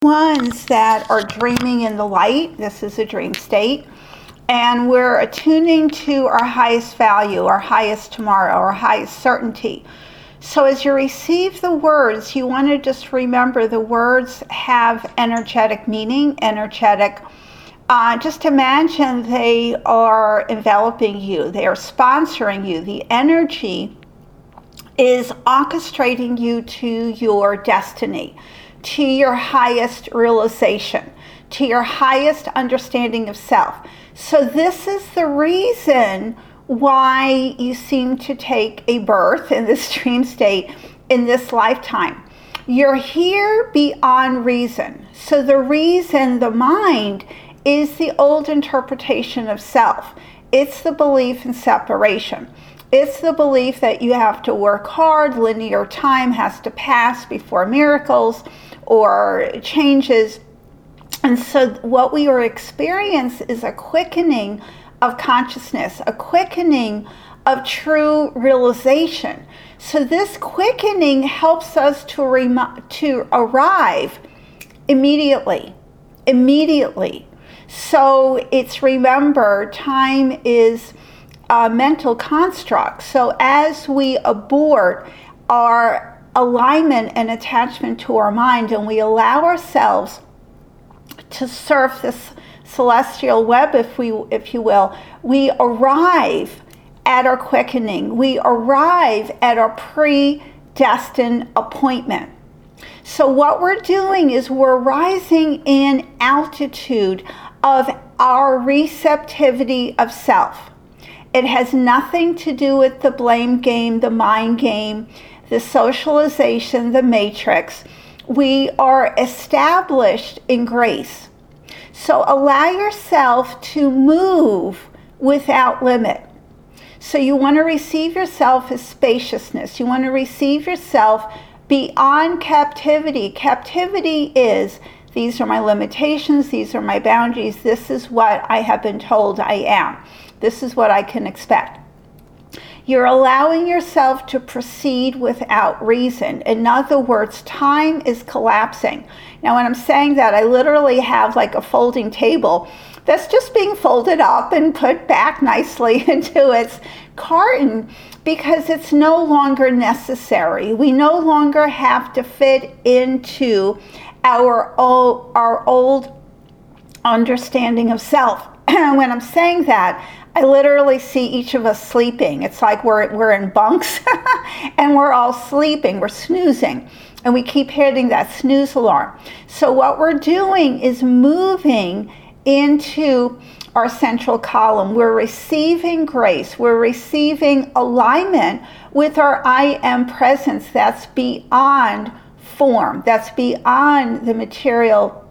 Ones that are dreaming in the light. This is a dream state. And we're attuning to our highest value, our highest tomorrow, our highest certainty. So as you receive the words, you want to just remember the words have energetic meaning, energetic. Just imagine they are enveloping you. They are sponsoring you. The energy is orchestrating you to your destiny, to your highest realization, to your highest understanding of self. So this is the reason why you seem to take a birth in this dream state in this lifetime. You're here beyond reason. So the reason, the mind, is the old interpretation of self. It's the belief in separation. It's the belief that you have to work hard, linear time has to pass before miracles or changes. And so what we are experiencing is a quickening of consciousness, a quickening of true realization. So this quickening helps us to arrive immediately. So it's, remember, time is a mental construct. So as we abort our alignment and attachment to our mind, and we allow ourselves to surf this celestial web, if you will, we arrive at our quickening. We arrive at our predestined appointment. So what we're doing is we're rising in altitude of our receptivity of self. It has nothing to do with the blame game, the mind game, the socialization, the matrix. We are established in grace. So allow yourself to move without limit. So you want to receive yourself as spaciousness. You want to receive yourself beyond captivity. Captivity is, these are my limitations, these are my boundaries, this is what I have been told I am. This is what I can expect. You're allowing yourself to proceed without reason. In other words, time is collapsing. Now, when I'm saying that, I literally have like a folding table that's just being folded up and put back nicely into its carton because it's no longer necessary. We no longer have to fit into our old understanding of self. When I'm saying that, I literally see each of us sleeping. It's like we're in bunks and we're all sleeping, we're snoozing, and we keep hitting that snooze alarm. So what we're doing is moving into our central column. We're receiving grace. We're receiving alignment with our I am presence that's beyond form, that's beyond the material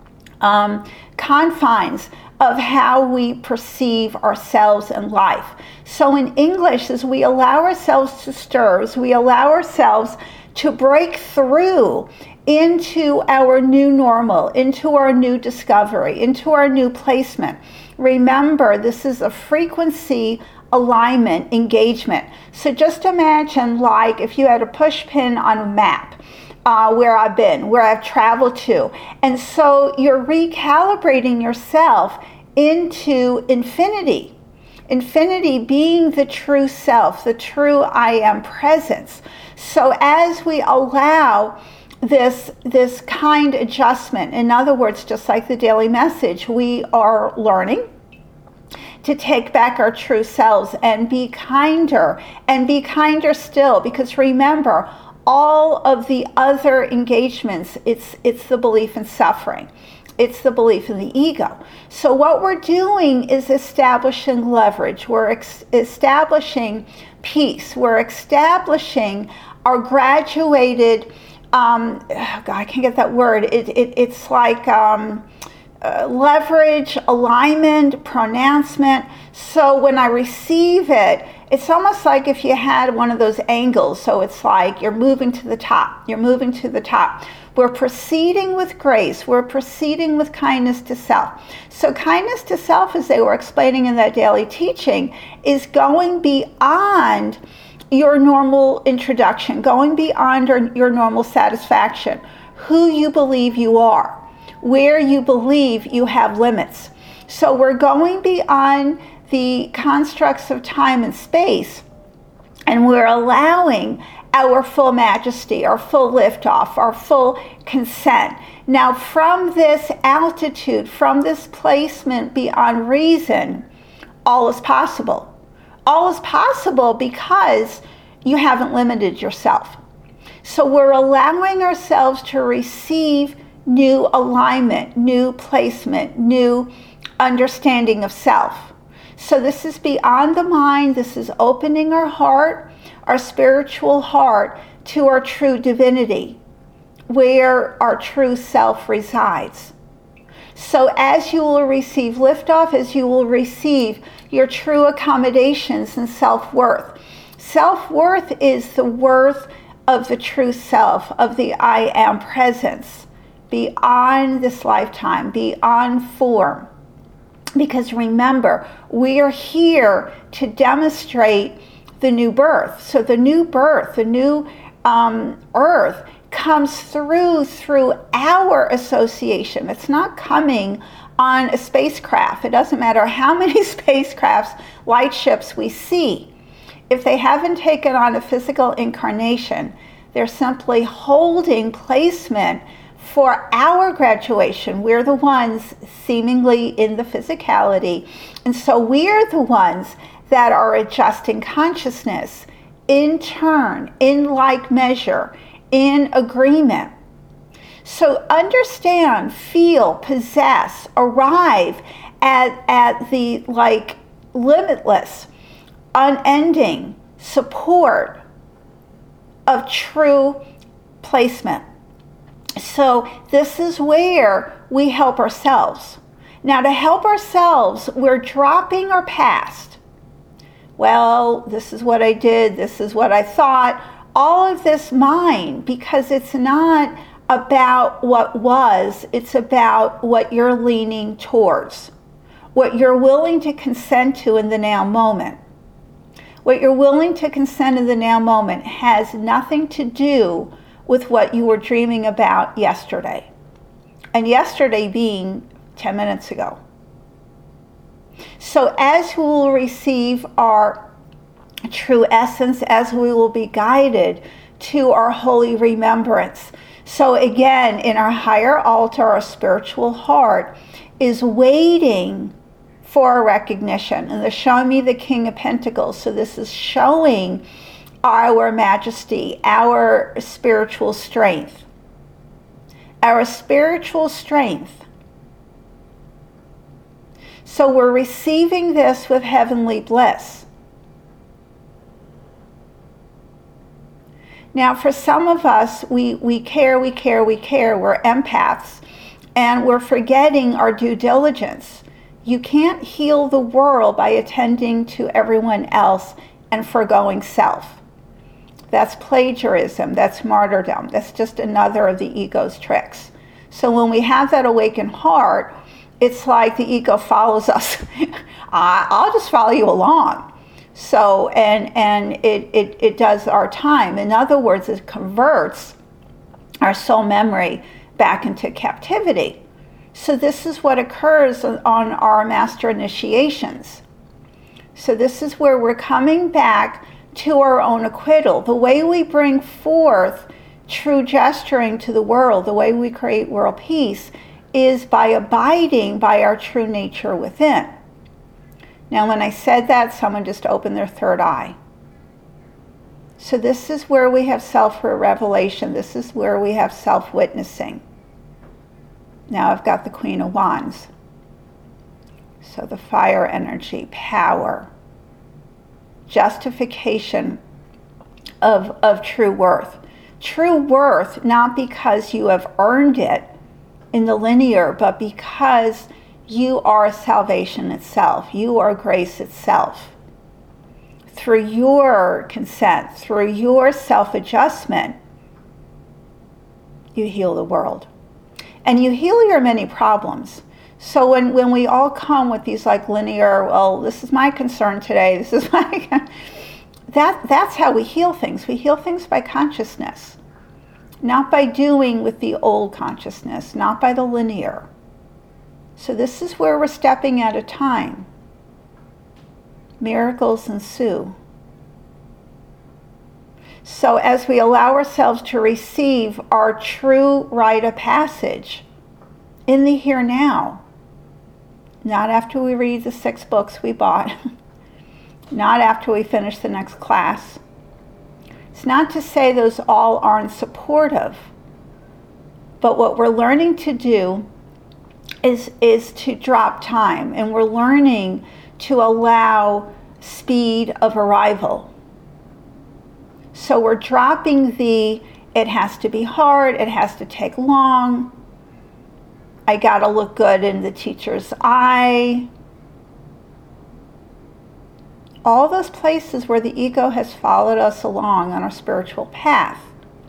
confines of how we perceive ourselves in life. So in English, as we allow ourselves to stir, as we allow ourselves to break through into our new normal, into our new discovery, into our new placement, remember, this is a frequency alignment engagement. So just imagine like if you had a push pin on a map, where I've been, where I've traveled to. And so you're recalibrating yourself into infinity. Infinity being the true self, the true I am presence. So as we allow this kind adjustment, in other words, just like the daily message, we are learning to take back our true selves and be kinder still, because remember, all of the other engagements, it's the belief in suffering. It's the belief in the ego. So what we're doing is establishing leverage. We're establishing peace. We're establishing our graduated, I can't get that word. It's like leverage, alignment, pronouncement. So when I receive it, it's almost like if you had one of those angles. So it's like you're moving to the top. You're moving to the top. We're proceeding with grace. We're proceeding with kindness to self. So kindness to self, as they were explaining in that daily teaching, is going beyond your normal introduction, going beyond your normal satisfaction, who you believe you are. where you believe you have limits. So we're going beyond the constructs of time and space, and we're allowing our full majesty, our full liftoff, our full consent. Now, from this altitude, from this placement beyond reason, all is possible. All is possible because you haven't limited yourself. So we're allowing ourselves to receive new alignment, new placement, new understanding of self. So this is beyond the mind. This is opening our heart, our spiritual heart, to our true divinity, where our true self resides. So as you will receive liftoff, as you will receive your true accommodations and self-worth. Self-worth is the worth of the true self, of the I am presence, beyond this lifetime, beyond form. Because remember, we are here to demonstrate the new birth. So the new birth, the new earth comes through our association. It's not coming on a spacecraft. It doesn't matter how many spacecrafts, light ships we see. If they haven't taken on a physical incarnation, they're simply holding placement for our graduation. We're the ones seemingly in the physicality. And so we're the ones that are adjusting consciousness in turn, in like measure, in agreement. So understand, feel, possess, arrive at the limitless, unending support of true placement. So this is where we help ourselves. Now, to help ourselves, we're dropping our past. Well, this is what I did, this is what I thought, all of this mind, because it's not about what was, it's about what you're leaning towards, what you're willing to consent to in the now moment. What you're willing to consent in the now moment has nothing to do with what you were dreaming about yesterday. And yesterday being 10 minutes ago. So as we will receive our true essence, as we will be guided to our holy remembrance. So again, in our higher altar, our spiritual heart is waiting for a recognition. And they're showing me the King of Pentacles. So this is showing our majesty, our spiritual strength. Our spiritual strength. So we're receiving this with heavenly bliss. Now, for some of us, we care. We're empaths, and we're forgetting our due diligence. You can't heal the world by attending to everyone else and forgoing self. That's plagiarism. That's martyrdom. That's just another of the ego's tricks. So when we have that awakened heart, it's like the ego follows us. I'll just follow you along. So, and it does our time. In other words, it converts our soul memory back into captivity. So this is what occurs on our master initiations. So this is where we're coming back to our own acquittal. The way we bring forth true gesturing to the world, the way we create world peace, is by abiding by our true nature within. Now, when I said that, someone just opened their third eye. So this is where we have self-revelation. This is where we have self-witnessing. Now I've got the Queen of Wands. So the fire energy, power, justification of true worth. True worth, not because you have earned it in the linear, but because you are salvation itself. You are grace itself. Through your consent, through your self-adjustment, you heal the world. And you heal your many problems. So when we all come with these linear, well, this is my concern today, this is my... That's how we heal things. We heal things by consciousness. not by doing with the old consciousness, not by the linear. So this is where we're stepping at a time. Miracles ensue. So as we allow ourselves to receive our true rite of passage in the here now, not after we read the 6 books we bought, not after we finish the next class. It's not to say those all aren't supportive, but what we're learning to do is to drop time, and we're learning to allow speed of arrival. So we're dropping it has to be hard, it has to take long, I gotta look good in the teacher's eye. All those places where the ego has followed us along on our spiritual path.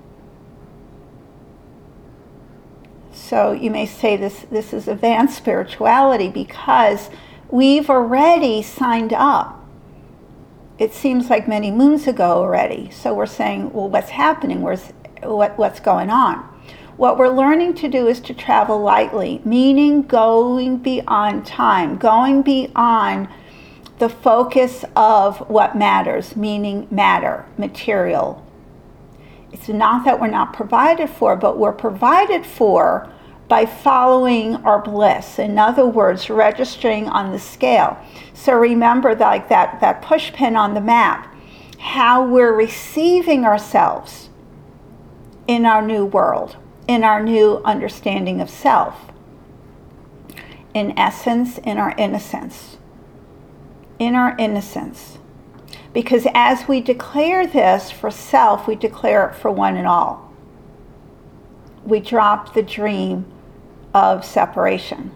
So you may say this is advanced spirituality because we've already signed up. It seems like many moons ago already. So we're saying, well, what's happening? What's going on? What we're learning to do is to travel lightly, meaning going beyond time, going beyond the focus of what matters, meaning matter, material. It's not that we're not provided for, but we're provided for by following our bliss. In other words, registering on the scale. So remember that push pin on the map, how we're receiving ourselves in our new world, in our new understanding of self. In essence, in our innocence. In our innocence. Because as we declare this for self, we declare it for one and all. We drop the dream of separation.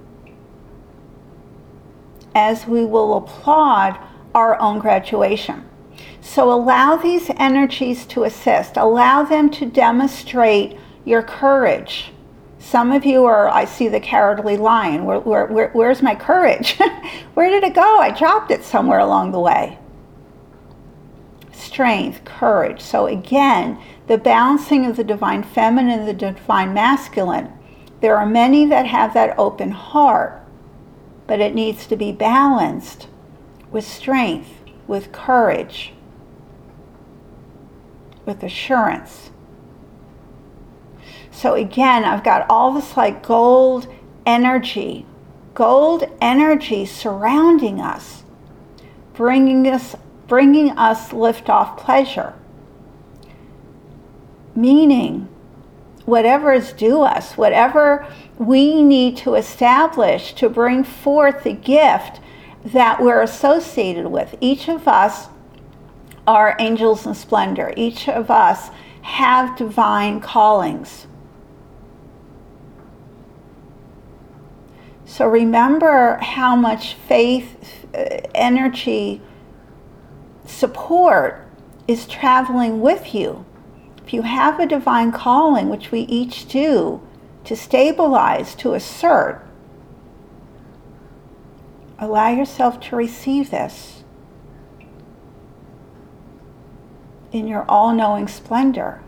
As we will applaud our own graduation. So allow these energies to assist. Allow them to demonstrate your courage. Some of you are, I see the cowardly lion. Where's my courage? Where did it go? I dropped it somewhere along the way. Strength, courage. So again, the balancing of the divine feminine and the divine masculine. There are many that have that open heart, but it needs to be balanced with strength, with courage, with assurance. So again, I've got all this like gold energy surrounding us, bringing us liftoff pleasure. Meaning, whatever is due us, whatever we need to establish to bring forth the gift that we're associated with. Each of us are angels in splendor. Each of us have divine callings. So remember how much faith, energy, support is traveling with you. If you have a divine calling, which we each do, to stabilize, to assert, allow yourself to receive this in your all-knowing splendor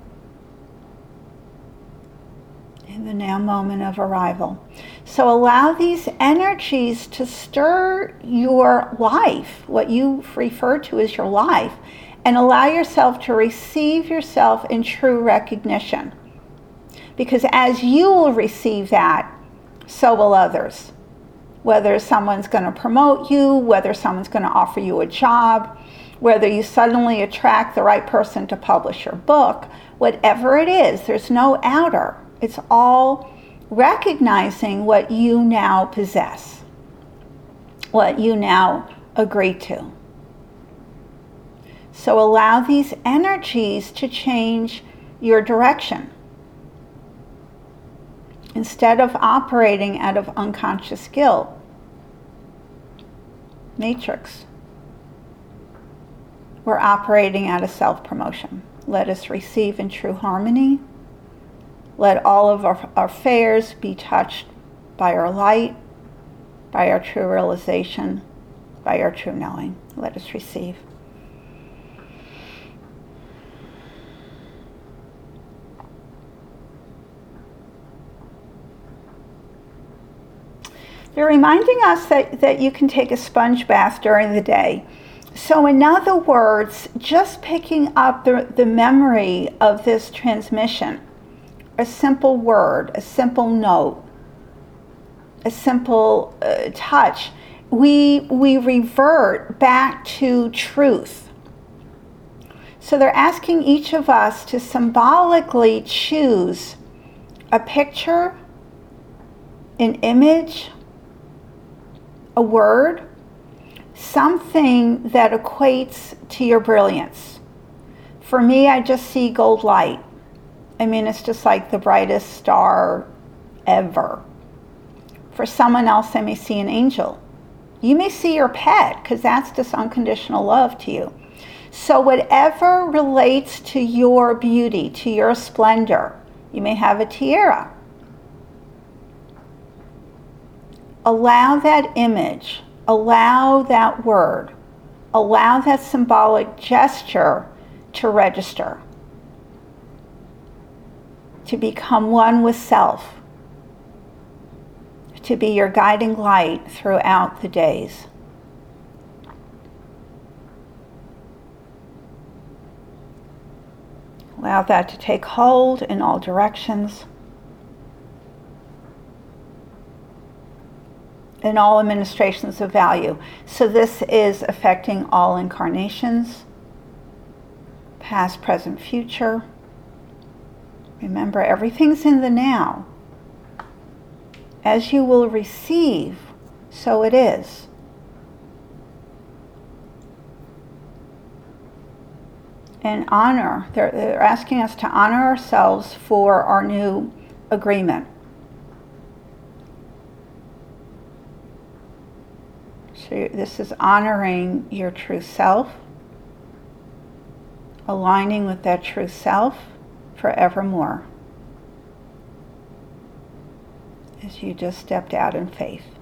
in the now moment of arrival. So allow these energies to stir your life, what you refer to as your life, and allow yourself to receive yourself in true recognition. Because as you will receive that, so will others. Whether someone's going to promote you, whether someone's going to offer you a job, whether you suddenly attract the right person to publish your book, whatever it is, there's no outer. It's all recognizing what you now possess, what you now agree to. So allow these energies to change your direction. Instead of operating out of unconscious guilt, matrix, we're operating out of self-promotion. Let us receive in true harmony. Let all of our affairs be touched by our light, by our true realization, by our true knowing. Let us receive. They're reminding us that you can take a sponge bath during the day. So in other words, just picking up the memory of this transmission, a simple word, a simple note, a simple touch, we revert back to truth. So they're asking each of us to symbolically choose a picture, an image, a word, something that equates to your brilliance. For me, I just see gold light. I mean, it's just like the brightest star ever. For someone else, they may see an angel. You may see your pet, because that's just unconditional love to you. So whatever relates to your beauty, to your splendor, you may have a tiara. Allow that image, allow that word, allow that symbolic gesture to register, to become one with self, to be your guiding light throughout the days. Allow that to take hold in all directions, in all administrations of value. So this is affecting all incarnations, past, present, future. Remember, everything's in the now. As you will receive, so it is. And honor, they're asking us to honor ourselves for our new agreement. So this is honoring your true self, aligning with that true self forevermore, as you just stepped out in faith.